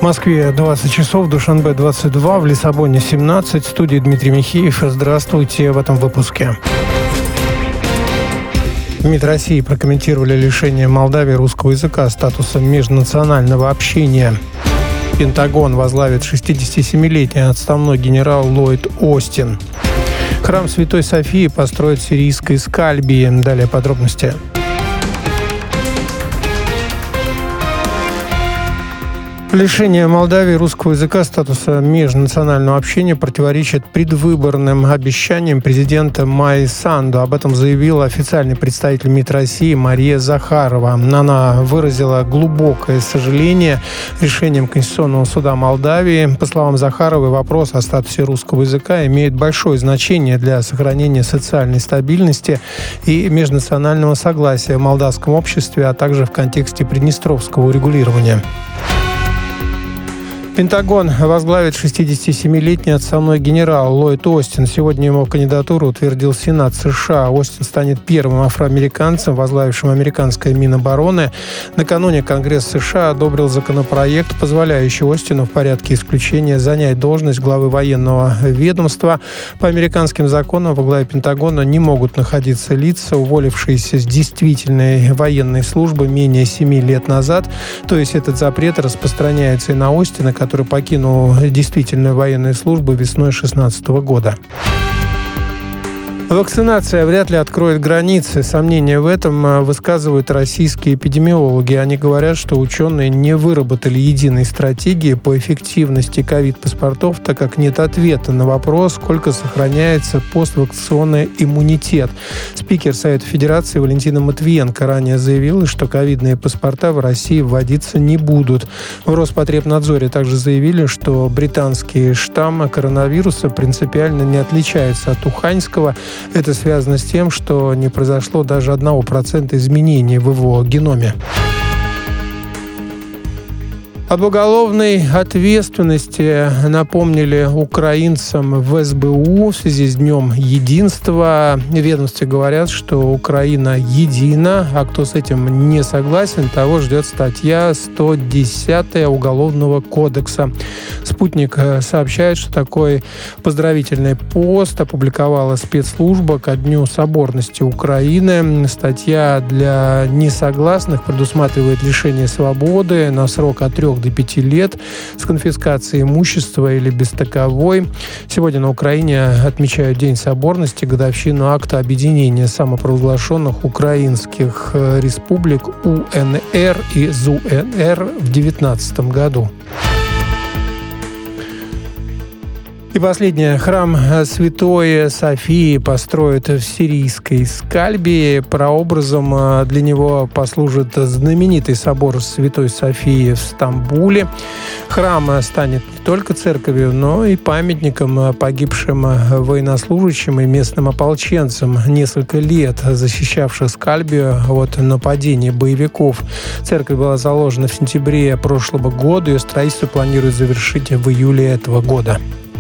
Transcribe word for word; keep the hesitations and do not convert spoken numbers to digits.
В Москве двадцать часов, в Душанбе двадцать два, в Лиссабоне семнадцать. В студии Дмитрий Михеев. Здравствуйте в этом выпуске. В МИД России прокомментировали лишение Молдавии русского языка статуса межнационального общения. Пентагон возглавит шестидесятисемилетний отставной генерал Ллойд Остин. Храм Святой Софии построят в сирийской Скальбии. Далее подробности. Лишение Молдавии русского языка статуса межнационального общения противоречит предвыборным обещаниям президента Майи Санду. Об этом заявила официальный представитель МИД России Мария Захарова. Она выразила глубокое сожаление решением Конституционного суда Молдавии. По словам Захаровой, вопрос о статусе русского языка имеет большое значение для сохранения социальной стабильности и межнационального согласия в молдавском обществе, а также в контексте приднестровского урегулирования. Пентагон возглавит шестидесятисемилетний отставной генерал Ллойд Остин. Сегодня его кандидатуру утвердил Сенат США. Остин станет первым афроамериканцем, возглавившим американское Минобороны. Накануне Конгресс США одобрил законопроект, позволяющий Остину в порядке исключения занять должность главы военного ведомства. По американским законам во главе Пентагона не могут находиться лица, уволившиеся с действительной военной службы менее семи лет назад. То есть этот запрет распространяется и на Остина, который покинул действительную военную службу весной две тысячи шестнадцатого года. Вакцинация вряд ли откроет границы. Сомнения в этом высказывают российские эпидемиологи. Они говорят, что ученые не выработали единой стратегии по эффективности ковид-паспортов, так как нет ответа на вопрос, сколько сохраняется поствакцинационный иммунитет. Спикер Совета Федерации Валентина Матвиенко ранее заявила, что ковидные паспорта в России вводиться не будут. В Роспотребнадзоре также заявили, что британский штамм коронавируса принципиально не отличается от уханьского. Это связано с тем, что не произошло даже одного процента изменений в его геноме. Об уголовной ответственности напомнили украинцам в эс бэ у в связи с Днем Единства. В ведомстве говорят, что Украина едина, а кто с этим не согласен, того ждет статья сто десятая Уголовного кодекса. «Спутник» сообщает, что такой поздравительный пост опубликовала спецслужба ко Дню соборности Украины. Статья для несогласных предусматривает лишение свободы на срок от трех до пяти лет с конфискацией имущества или без таковой. Сегодня на Украине отмечают День соборности, годовщину акта объединения самопровозглашенных украинских республик у эн эр и зу эн эр в девятнадцатом году. И последнее. Храм Святой Софии построят в сирийской Скальбии. Прообразом для него послужит знаменитый собор Святой Софии в Стамбуле. Храм станет не только церковью, но и памятником погибшим военнослужащим и местным ополченцам, несколько лет защищавших Скальбию от нападения боевиков. Церковь была заложена в сентябре прошлого года. Ее строительство планируют завершить в июле этого года.